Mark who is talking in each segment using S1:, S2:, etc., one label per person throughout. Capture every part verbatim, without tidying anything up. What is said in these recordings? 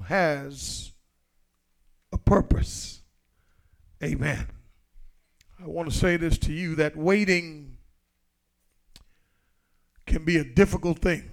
S1: has a purpose. Amen. I want to say this to you, that waiting can be a difficult thing,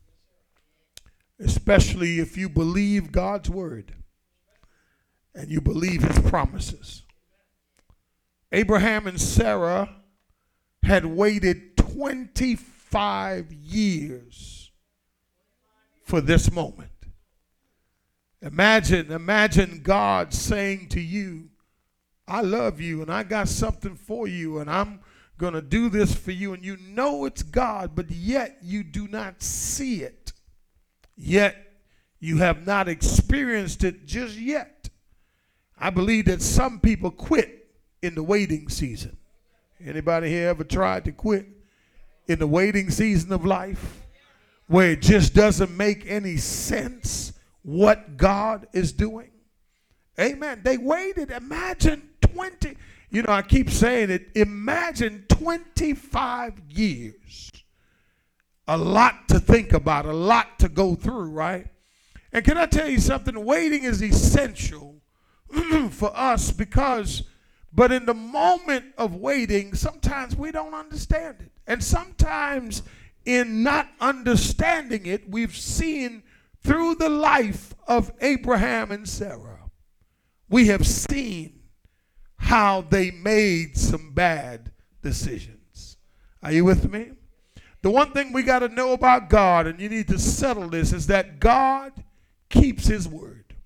S1: especially if you believe God's word and you believe his promises. Abraham and Sarah had waited twenty-five years for this moment. Imagine, imagine God saying to you, I love you and I got something for you and I'm going to do this for you, and you know it's God, but yet you do not see it. Yet you have not experienced it just yet. I believe that some people quit in the waiting season. Anybody here ever tried to quit in the waiting season of life where it just doesn't make any sense what God is doing? Amen. They waited. Imagine twenty. You know, I keep saying it. Imagine twenty-five years. A lot to think about, a lot to go through, right? And can I tell you something? Waiting is essential for us because, but in the moment of waiting, sometimes we don't understand it. And sometimes in not understanding it, we've seen through the life of Abraham and Sarah, we have seen how they made some bad decisions. Are you with me? The one thing we got to know about God, and you need to settle this, is that God keeps his word.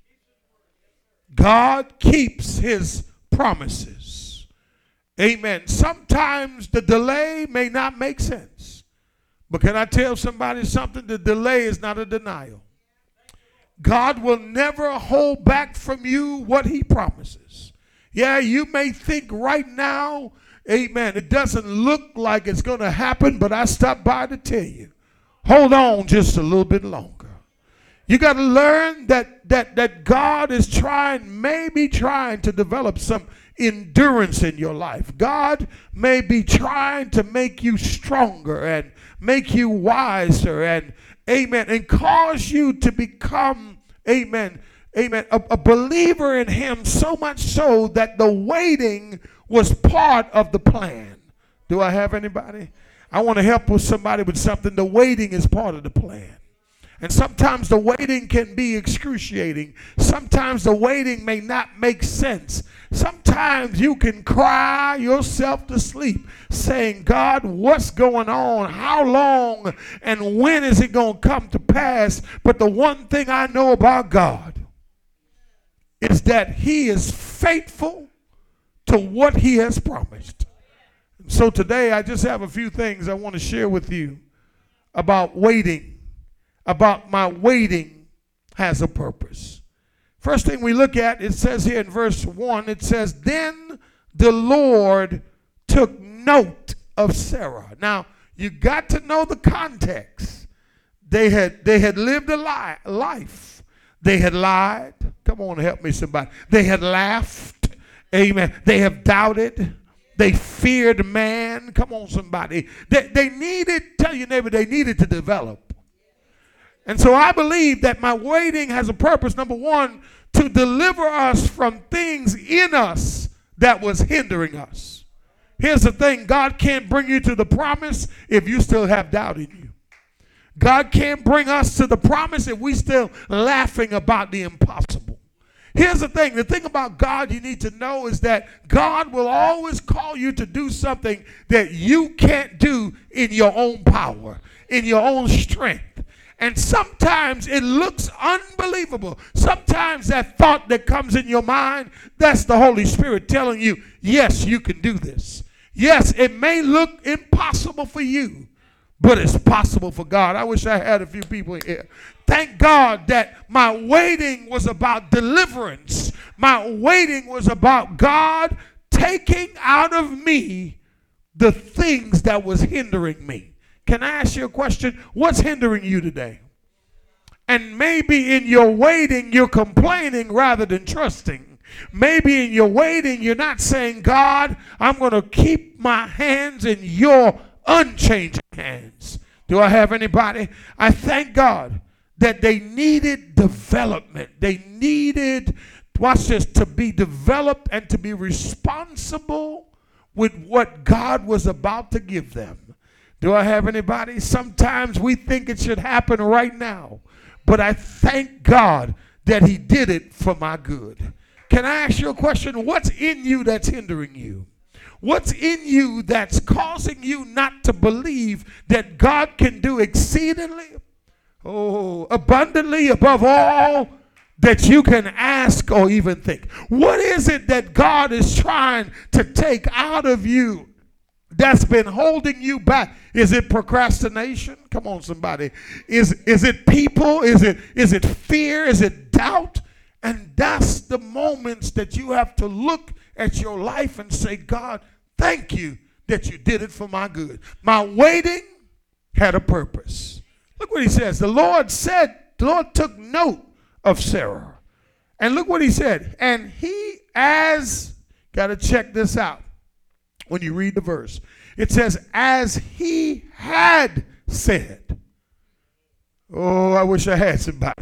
S1: God keeps his promises. Amen. Sometimes the delay may not make sense. But can I tell somebody something? The delay is not a denial. God will never hold back from you what he promises. Yeah, you may think right now, amen, it doesn't look like it's going to happen, but I stopped by to tell you, hold on just a little bit longer. You got to learn that, that, that God is trying, maybe trying to develop some endurance in your life. God may be trying to make you stronger and make you wiser and, amen, and cause you to become, amen, amen, a, a believer in him, so much so that the waiting was part of the plan. Do I have anybody? I want to help with somebody with something. The waiting is part of the plan. And sometimes the waiting can be excruciating. Sometimes the waiting may not make sense. Sometimes you can cry yourself to sleep saying, God, what's going on? How long and when is it going to come to pass? But the one thing I know about God is that he is faithful to what he has promised. So today I just have a few things I want to share with you about waiting. About my waiting has a purpose. First thing we look at, it says here in verse one, it says, then the Lord took note of Sarah. Now, you got to know the context. They had, they had lived a li- life. They had lied. Come on, help me somebody. They had laughed. Amen. They have doubted. They feared man. Come on, somebody. They, they needed, tell your neighbor, they needed to develop. And so I believe that my waiting has a purpose, number one, to deliver us from things in us that was hindering us. Here's the thing, God can't bring you to the promise if you still have doubt in you. God can't bring us to the promise if we still laughing about the impossible. Here's the thing, the thing about God you need to know is that God will always call you to do something that you can't do in your own power, in your own strength. And sometimes it looks unbelievable. Sometimes that thought that comes in your mind, that's the Holy Spirit telling you, yes, you can do this. Yes, it may look impossible for you, but it's possible for God. I wish I had a few people here. Thank God that my waiting was about deliverance. My waiting was about God taking out of me the things that was hindering me. Can I ask you a question? What's hindering you today? And maybe in your waiting, you're complaining rather than trusting. Maybe in your waiting, you're not saying, God, I'm going to keep my hands in your unchanging hands. Do I have anybody? I thank God that they needed development. They needed, watch this, to be developed and to be responsible with what God was about to give them. Do I have anybody? Sometimes we think it should happen right now, but I thank God that he did it for my good. Can I ask you a question? What's in you that's hindering you? What's in you that's causing you not to believe that God can do exceedingly, oh, abundantly above all that you can ask or even think? What is it that God is trying to take out of you that's been holding you back? Is it procrastination? Come on, somebody. Is, is it people? Is it, is it fear? Is it doubt? And that's the moments that you have to look at your life and say, God, thank you that you did it for my good. My waiting had a purpose. Look what he says. The Lord said, the Lord took note of Sarah. And look what he said. And he, as, got to check this out when you read the verse. It says, as he had said. Oh, I wish I had somebody.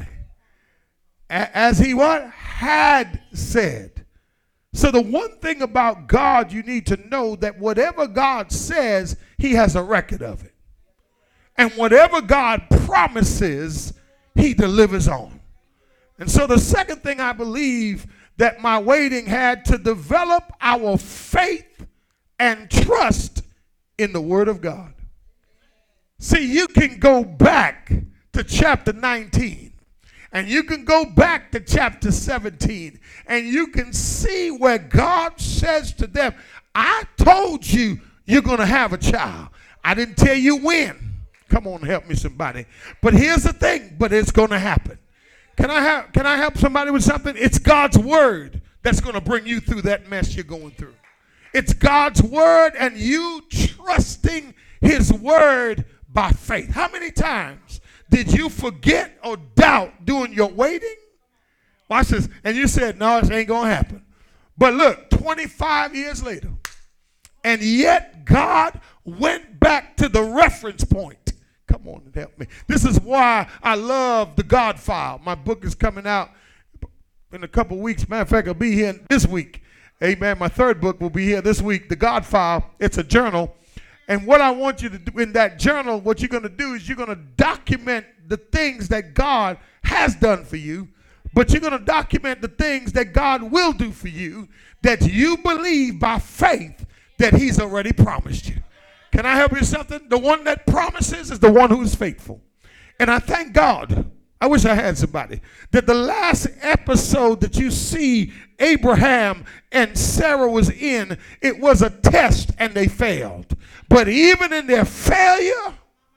S1: As he what? Had said. So the one thing about God, you need to know that whatever God says, he has a record of it. And whatever God promises, he delivers on. And so the second thing I believe that my waiting had to develop our faith and trust in the word of God. See, you can go back to chapter nineteen. And you can go back to chapter seventeen and you can see where God says to them, I told you you're going to have a child. I didn't tell you when. Come on, help me somebody. But here's the thing, but it's going to happen. Can I have, can I help somebody with something? It's God's word that's going to bring you through that mess you're going through. It's God's word and you trusting his word by faith. How many times did you forget or doubt during your waiting? Watch this. And you said, no, this ain't going to happen. But look, twenty-five years later, and yet God went back to the reference point. Come on and help me. This is why I love The God File. My book is coming out in a couple weeks. Matter of fact, I'll be here this week. Amen. My third book will be here this week. The God File. It's a journal. And what I want you to do in that journal, what you're going to do is you're going to document the things that God has done for you, but you're going to document the things that God will do for you that you believe by faith that he's already promised you. Can I help you with something? The one that promises is the one who is faithful. And I thank God, I wish I had somebody, that the last episode that you see Abraham and Sarah was in, it was a test and they failed. But even in their failure,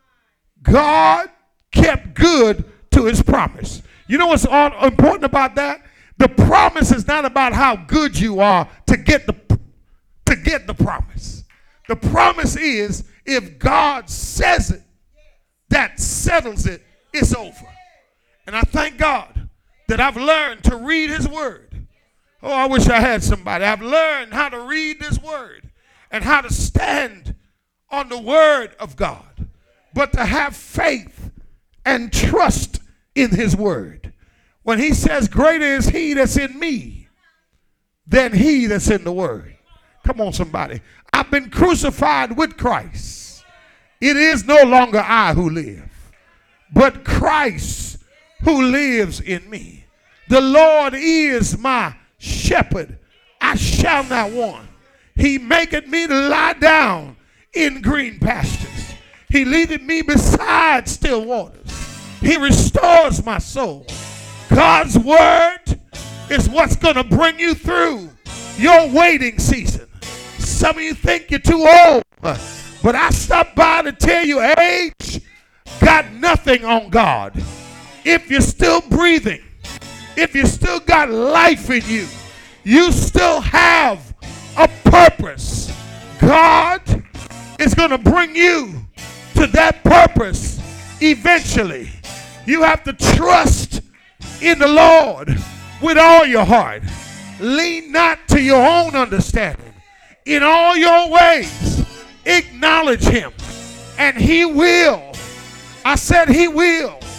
S1: God kept good to his promise. You know what's important about that? The promise is not about how good you are to get the, to get the promise. The promise is if God says it, that settles it, it's over. And I thank God that I've learned to read his word. Oh, I wish I had somebody. I've learned how to read this word and how to stand on the word of God, but to have faith and trust in his word. When he says, greater is he that's in me than he that's in the word. Come on, somebody. I've been crucified with Christ. It is no longer I who live, but Christ who lives in me. The Lord is my shepherd. I shall not want. He maketh me to lie down in green pastures. He leadeth me beside still waters. He restores my soul. God's word is what's going to bring you through your waiting season. Some of you think you're too old, but I stopped by to tell you age got nothing on God. If you're still breathing, if you still got life in you, you still have a purpose. God is going to bring you to that purpose eventually. You have to trust in the Lord with all your heart. Lean not to your own understanding. In all your ways, acknowledge him, and he will. I said he will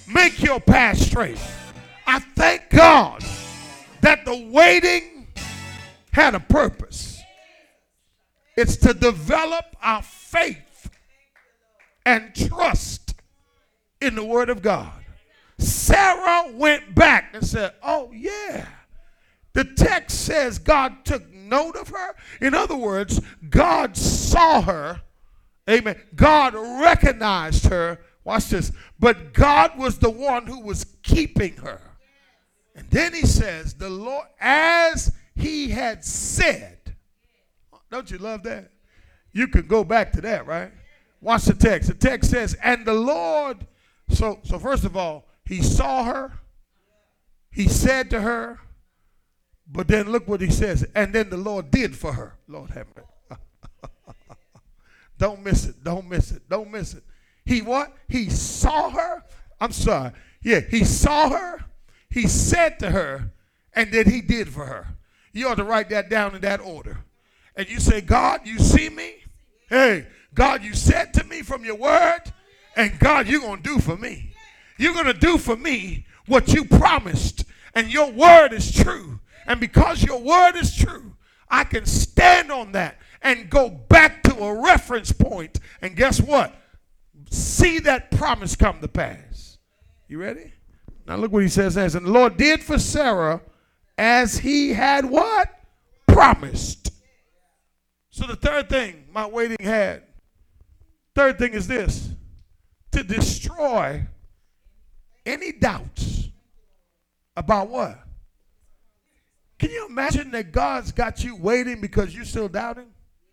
S1: make your path straight. I thank God that the waiting had a purpose. It's to develop our faith and trust in the word of God. Sarah went back and said, oh yeah. The text says God took note of her. In other words, God saw her. Amen. God recognized her. Watch this. But God was the one who was keeping her. And then he says, the Lord, as he had said. Don't you love that? You can go back to that, right? Watch the text. The text says, and the Lord, so, so first of all, he saw her. He said to her, but then look what he says. And then the Lord did for her. Lord have mercy. Don't miss it. Don't miss it. Don't miss it. He what? He saw her. I'm sorry. Yeah, he saw her. He said to her, and then he did for her. You ought to write that down in that order. And you say, God, you see me? Hey, God, you said to me from your word, and God, you're going to do for me. You're going to do for me what you promised, and your word is true. And because your word is true, I can stand on that and go back to a reference point. And guess what? See that promise come to pass. You ready? Now look what he says. And the Lord did for Sarah as he had what? Promised. So the third thing my waiting had, third thing is this, to destroy any doubts about what? Can you imagine that God's got you waiting because you're still doubting?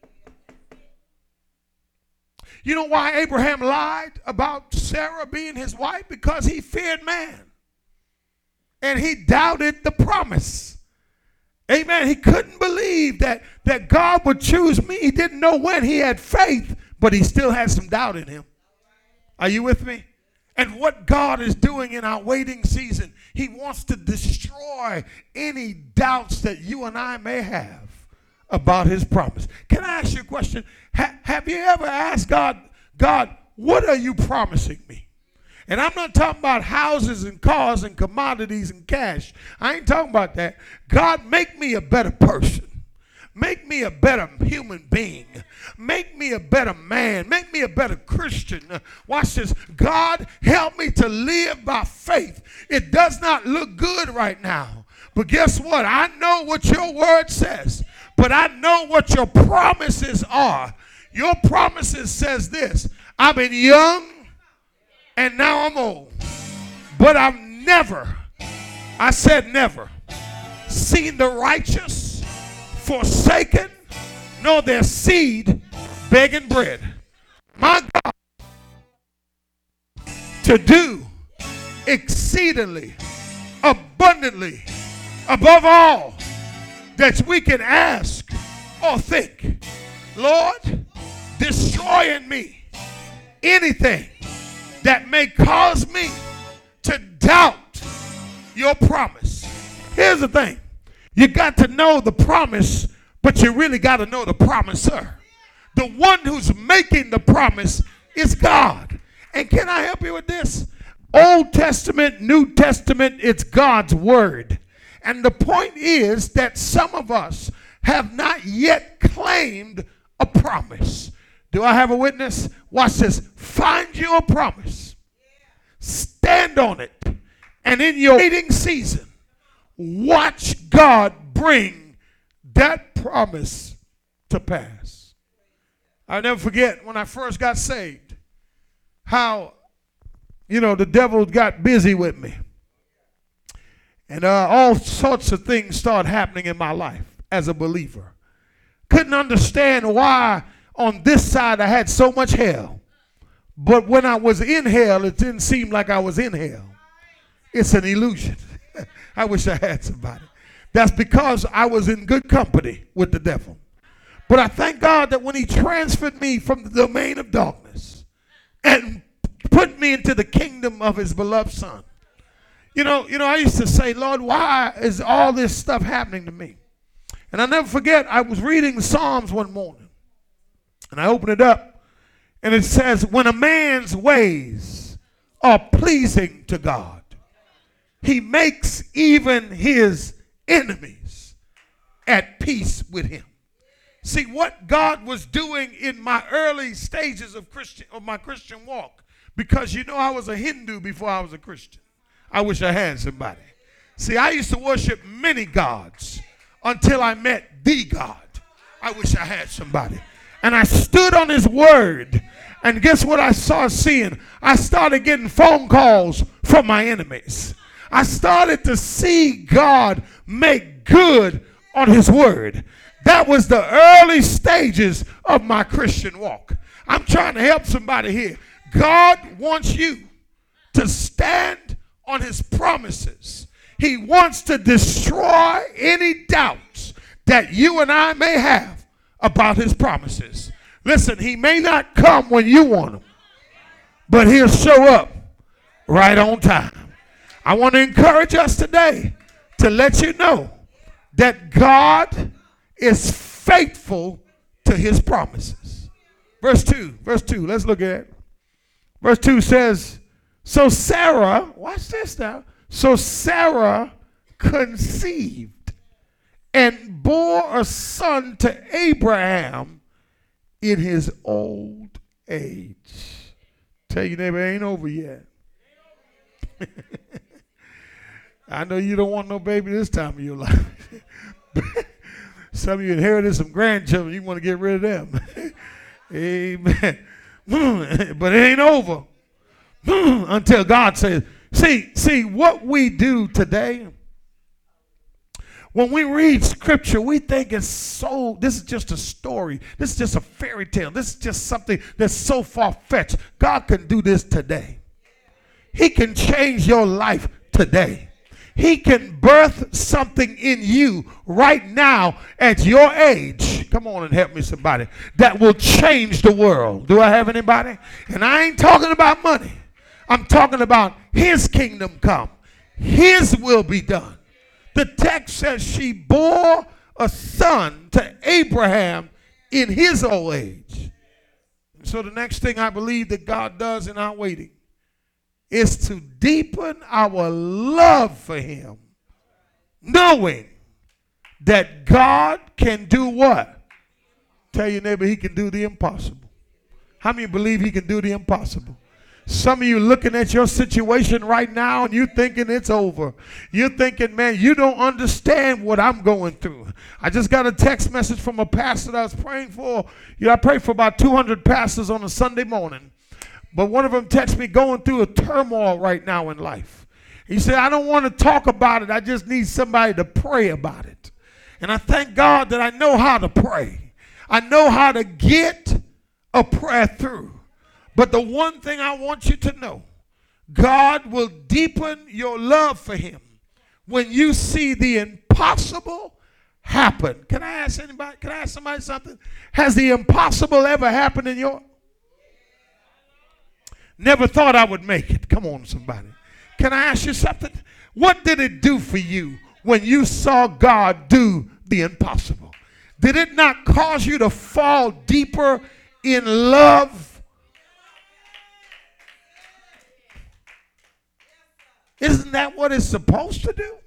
S1: You know why Abraham lied about Sarah being his wife? Because he feared man. And he doubted the promise. Amen. He couldn't believe that, that God would choose me. He didn't know when. He had faith, but he still had some doubt in him. Are you with me? And what God is doing in our waiting season, he wants to destroy any doubts that you and I may have about his promise. Can I ask you a question? Ha- have you ever asked God, God, what are you promising me? And I'm not talking about houses and cars and commodities and cash. I ain't talking about that. God, make me a better person. Make me a better human being. Make me a better man. Make me a better Christian. Uh, watch this. God, help me to live by faith. It does not look good right now. But guess what? I know what your word says. But I know what your promises are. Your promises says this. I've been young and now I'm old. But I've never, I said never, seen the righteous forsaken, nor their seed begging bread. My God, to do exceedingly, abundantly, above all that we can ask or think. Lord, destroy in me anything that may cause me to doubt your promise. Here's the thing. You got to know the promise, but you really got to know the promiser. The one who's making the promise is God. And can I help you with this? Old Testament, New Testament, it's God's word. And the point is that some of us have not yet claimed a promise. Do I have a witness? Watch this. Find you a promise. Stand on it. And in your waiting season, watch God bring that promise to pass. I'll never forget when I first got saved, how, you know, the devil got busy with me. And uh, all sorts of things started happening in my life as a believer. Couldn't understand why on this side I had so much hell. But when I was in hell, it didn't seem like I was in hell. It's an illusion. I wish I had somebody. That's because I was in good company with the devil. But I thank God that when he transferred me from the domain of darkness and put me into the kingdom of his beloved son. You know, you know, I used to say, Lord, why is all this stuff happening to me? And I'll never forget, I was reading the Psalms one morning. And I opened it up. And it says, when a man's ways are pleasing to God. He makes even his enemies at peace with him. See, what God was doing in my early stages of Christian of my Christian walk, because you know I was a Hindu before I was a Christian. I wish I had somebody. See, I used to worship many gods until I met the God. I wish I had somebody. And I stood on his word. And guess what I started seeing? I started getting phone calls from my enemies. I started to see God make good on his word. That was the early stages of my Christian walk. I'm trying to help somebody here. God wants you to stand on his promises. He wants to destroy any doubts that you and I may have about his promises. Listen, he may not come when you want him, but he'll show up right on time. I want to encourage us today to let you know that God is faithful to his promises. Verse two, verse two, let's look at it. Verse two says, so Sarah, watch this now. So Sarah conceived and bore a son to Abraham in his old age. Tell your neighbor, it ain't over yet. I know you don't want no baby this time of your life. Some of you inherited some grandchildren. You want to get rid of them. Amen. But it ain't over until God says, see, see what we do today. When we read scripture, we think it's so, this is just a story. This is just a fairy tale. This is just something that's so far-fetched. God can do this today. He can change your life today. He can birth something in you right now at your age. Come on and help me, somebody. That will change the world. Do I have anybody? And I ain't talking about money. I'm talking about his kingdom come. His will be done. The text says she bore a son to Abraham in his old age. So the next thing I believe that God does in our waiting is to deepen our love for him, knowing that God can do what? Tell your neighbor, he can do the impossible. How many believe he can do the impossible? Some of you looking at your situation right now and you thinking it's over. You're thinking, man, you don't understand what I'm going through. I just got a text message from a pastor that I was praying for. You know, I prayed for about two hundred pastors on a Sunday morning. But one of them texted me going through a turmoil right now in life. He said, I don't want to talk about it. I just need somebody to pray about it. And I thank God that I know how to pray. I know how to get a prayer through. But the one thing I want you to know, God will deepen your love for him when you see the impossible happen. Can I ask anybody, can I ask somebody something? Has the impossible ever happened in your Never thought I would make it. Come on, somebody. Can I ask you something? What did it do for you when you saw God do the impossible? Did it not cause you to fall deeper in love? Isn't that what it's supposed to do?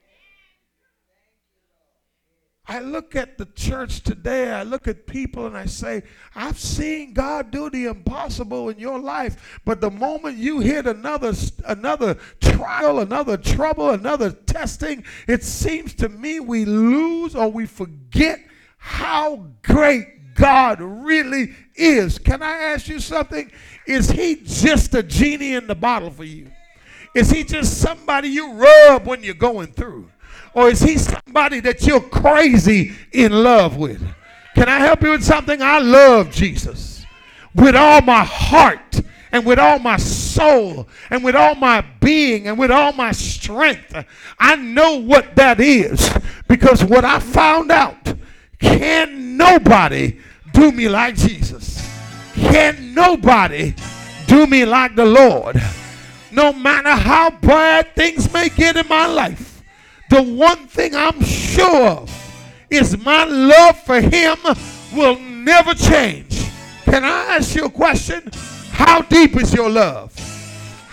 S1: I look at the church today, I look at people and I say, I've seen God do the impossible in your life, but the moment you hit another, another trial, another trouble, another testing, it seems to me we lose or we forget how great God really is. Can I ask you something? Is he just a genie in the bottle for you? Is he just somebody you rub when you're going through? Or is he somebody that you're crazy in love with? Can I help you with something? I love Jesus with all my heart and with all my soul and with all my being and with all my strength. I know what that is because what I found out, can nobody do me like Jesus. Can nobody do me like the Lord. No matter how bad things may get in my life, the one thing I'm sure of is my love for him will never change. Can I ask you a question? How deep is your love?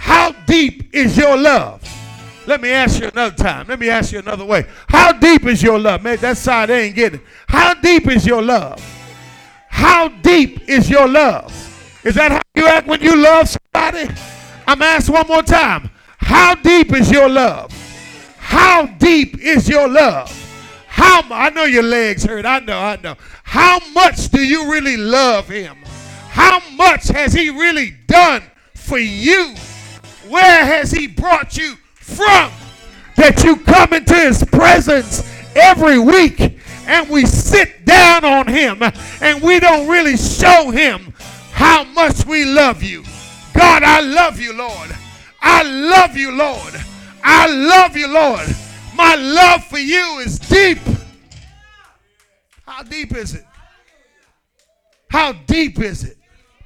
S1: How deep is your love? Let me ask you another time. Let me ask you another way. How deep is your love? Man, that side they ain't getting it. How deep is your love? How deep is your love? Is that how you act when you love somebody? I'm asked one more time. How deep is your love? How deep is your love? How I know your legs hurt. I know, I know. How much do you really love him? How much has he really done for you? Where has he brought you from? That you come into his presence every week and we sit down on him and we don't really show him how much we love you. God, I love you, Lord. I love you, Lord. I love you, Lord. My love for you is deep. How deep is it? How deep is it?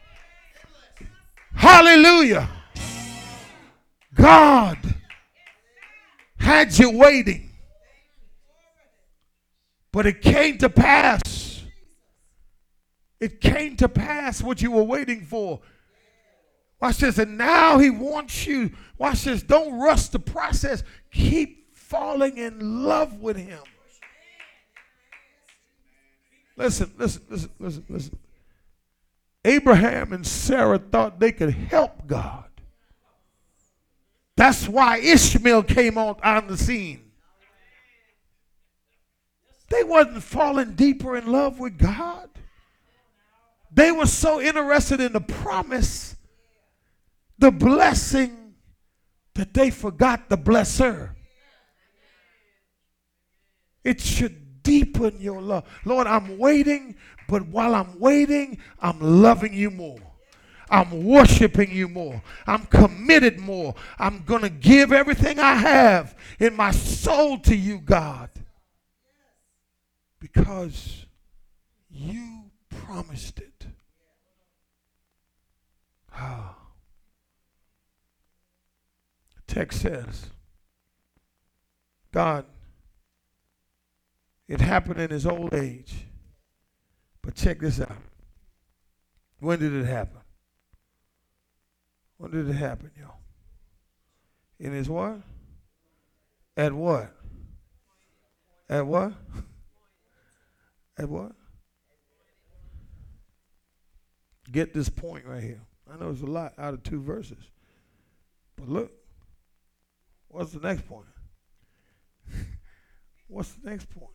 S1: Hallelujah. God had you waiting. But it came to pass. It came to pass what you were waiting for. Watch this. And now he wants you. Watch this. Don't rush the process. Keep falling in love with him. Listen, listen, listen, listen, listen. Abraham and Sarah thought they could help God. That's why Ishmael came on, on the scene. They wasn't falling deeper in love with God. They were so interested in the promise, the blessing, that they forgot the blesser. It should deepen your love. Lord, I'm waiting, but while I'm waiting, I'm loving you more. I'm worshiping you more. I'm committed more. I'm going to give everything I have in my soul to you, God. Because you promised it. Ah. The text says, God, it happened in his old age. But check this out. When did it happen? When did it happen, y'all? In his what? At what? At what? At what? Get this point right here. I know it's a lot out of two verses. But look. What's the next point? What's the next point?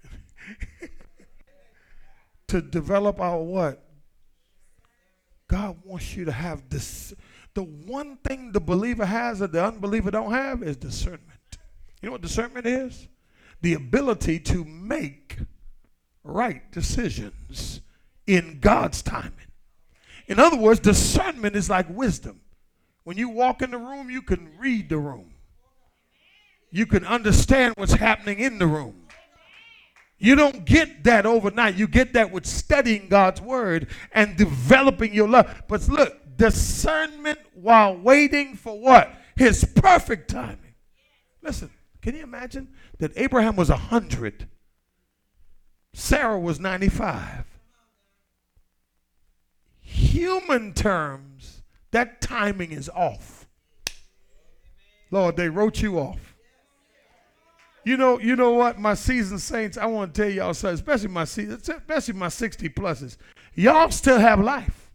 S1: To develop our what? God wants you to have this. The one thing the believer has that the unbeliever don't have is discernment. You know what discernment is? The ability to make right decisions in God's timing. In other words, discernment is like wisdom. When you walk in the room, you can read the room. You can understand what's happening in the room. You don't get that overnight. You get that with studying God's word and developing your love. But look, discernment while waiting for what? His perfect timing. Listen, can you imagine that Abraham was one hundred? Sarah was ninety-five. Human terms, that timing is off. Lord, they wrote you off. You know, you know what, my seasoned saints, I want to tell y'all something, especially my especially my sixty pluses. Y'all still have life.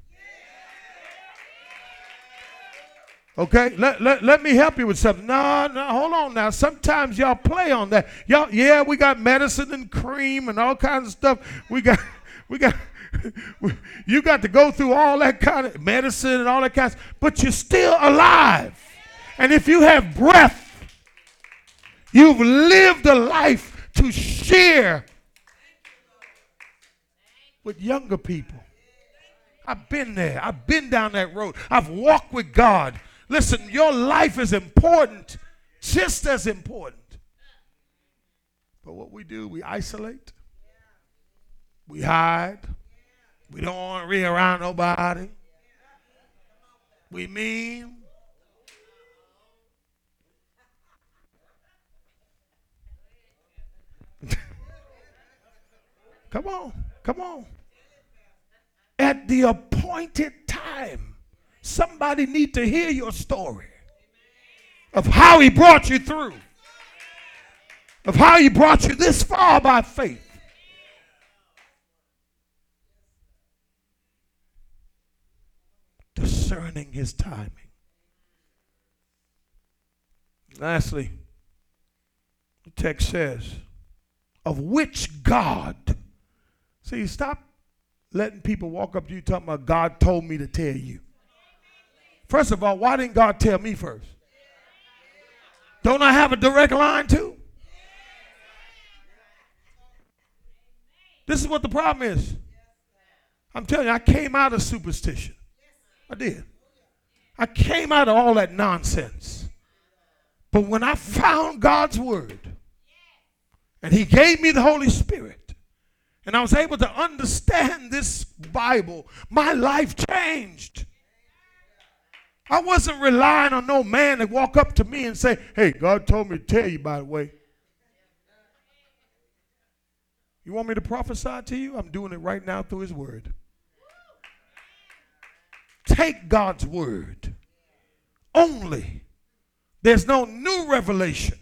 S1: Okay, let, let, let me help you with something. No, no, hold on now. Sometimes y'all play on that. Y'all, yeah, we got medicine and cream and all kinds of stuff. We got, we got, you got to go through all that kind of medicine and all that kind of stuff, but you're still alive. And if you have breath, you've lived a life to share with younger people. I've been there. I've been down that road. I've walked with God. Listen, your life is important, just as important. But what we do, we isolate. We hide. We don't want to be around nobody. We mean. Come on, come on. At the appointed time, somebody need to hear your story. of how he brought you through, of how he brought you this far by faith. Discerning his timing. Lastly, the text says, of which God. See, stop letting people walk up to you talking about God told me to tell you. First of all, why didn't God tell me first? Don't I have a direct line too? This is what the problem is. I'm telling you, I came out of superstition. I did. I came out of all that nonsense. But when I found God's word, and he gave me the Holy Spirit, and I was able to understand this Bible, my life changed. I wasn't relying on no man to walk up to me and say, hey, God told me to tell you, by the way. You want me to prophesy to you? I'm doing it right now through his word. Take God's word only. There's no new revelation.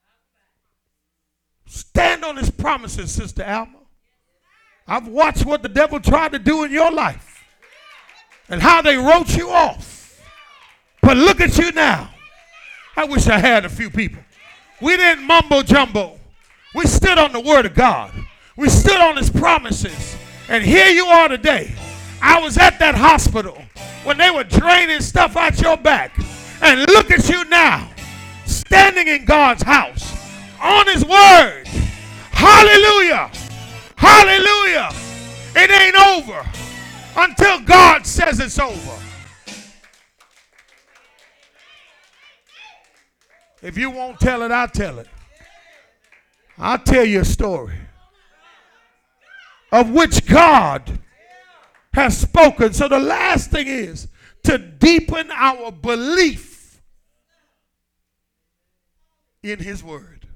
S1: Stand on his promises, Sister Alma. I've watched what the devil tried to do in your life and how they wrote you off. But look at you now. I wish I had a few people. We didn't mumbo jumbo. We stood on the word of God. We stood on his promises. And here you are today. I was at that hospital when they were draining stuff out your back. And look at you now, standing in God's house on his word. Hallelujah. Hallelujah. It ain't over until God says it's over. If you won't tell it, I'll tell it. I'll tell you a story of which God has spoken. So the last thing is to deepen our belief in his word.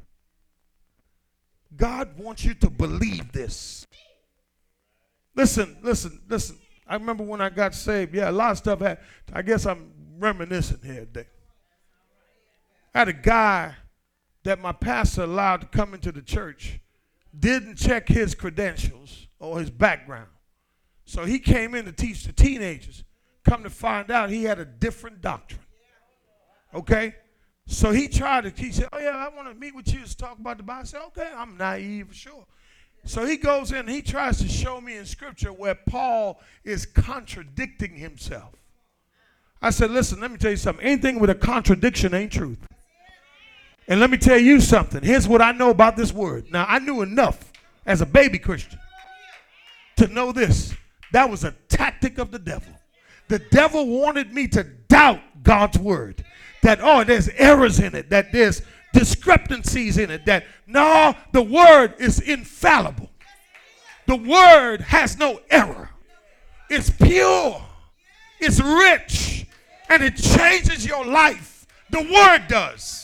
S1: God wants you to believe this. Listen, listen, listen. I remember when I got saved. Yeah, a lot of stuff had, I guess I'm reminiscing here today. I had a guy that my pastor allowed to come into the church, didn't check his credentials or his background. So he came in to teach the teenagers. Come to find out he had a different doctrine. Okay? So he tried to, he said, oh yeah, I want to meet with you to talk about the Bible. I said, okay, I'm naive, sure. So he goes in and he tries to show me in scripture where Paul is contradicting himself. I said, listen, let me tell you something. Anything with a contradiction ain't truth. And let me tell you something. Here's what I know about this word. Now, I knew enough as a baby Christian to know this. That was a tactic of the devil. The devil wanted me to doubt God's word. That, oh, there's errors in it. That there's discrepancies in it. That, no, the word is infallible. The word has no error. It's pure. It's rich. And it changes your life. The word does.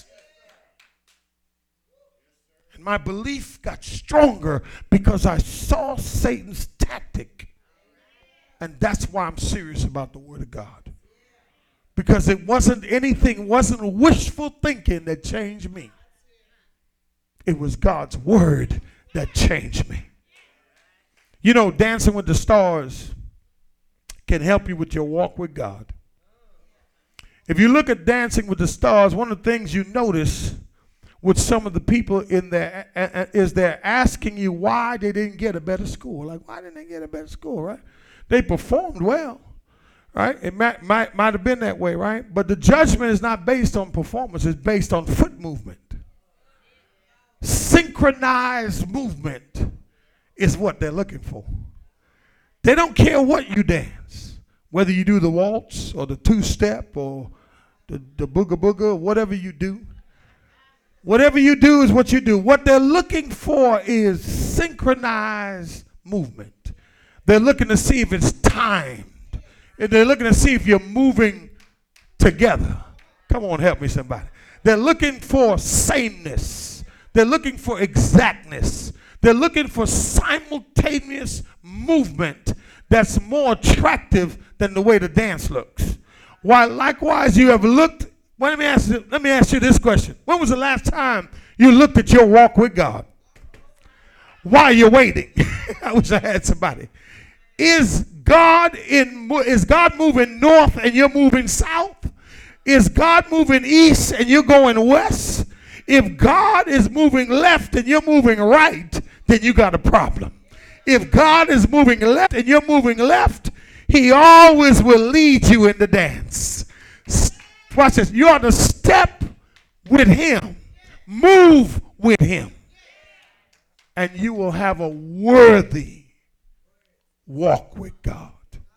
S1: And my belief got stronger because I saw Satan's tactic. And that's why I'm serious about the word of God. Because it wasn't anything, wasn't wishful thinking that changed me. It was God's word that changed me. You know, Dancing with the Stars can help you with your walk with God. If you look at Dancing with the Stars, one of the things you notice with some of the people in there uh, is they're asking you why they didn't get a better score. Like, why didn't they get a better score, right? They performed well, right? It might, might, might have been that way, right? But the judgment is not based on performance. It's based on foot movement. Synchronized movement is what they're looking for. They don't care what you dance, whether you do the waltz or the two-step or the, the booga booga or whatever you do. Whatever you do is what you do. What they're looking for is synchronized movement. They're looking to see if it's timed. And they're looking to see if you're moving together. Come on, help me somebody. They're looking for sameness. They're looking for exactness. They're looking for simultaneous movement that's more attractive than the way the dance looks. While likewise you have looked Well, let me ask you, let me ask you this question. When was the last time you looked at your walk with God? While you're waiting. I wish I had somebody. Is God in is God moving north and you're moving south? Is God moving east and you're going west? If God is moving left and you're moving right, then you got a problem. If God is moving left and you're moving left, he always will lead you in the dance. Watch this. You ought to step with him. Move with him. And you will have a worthy walk with God.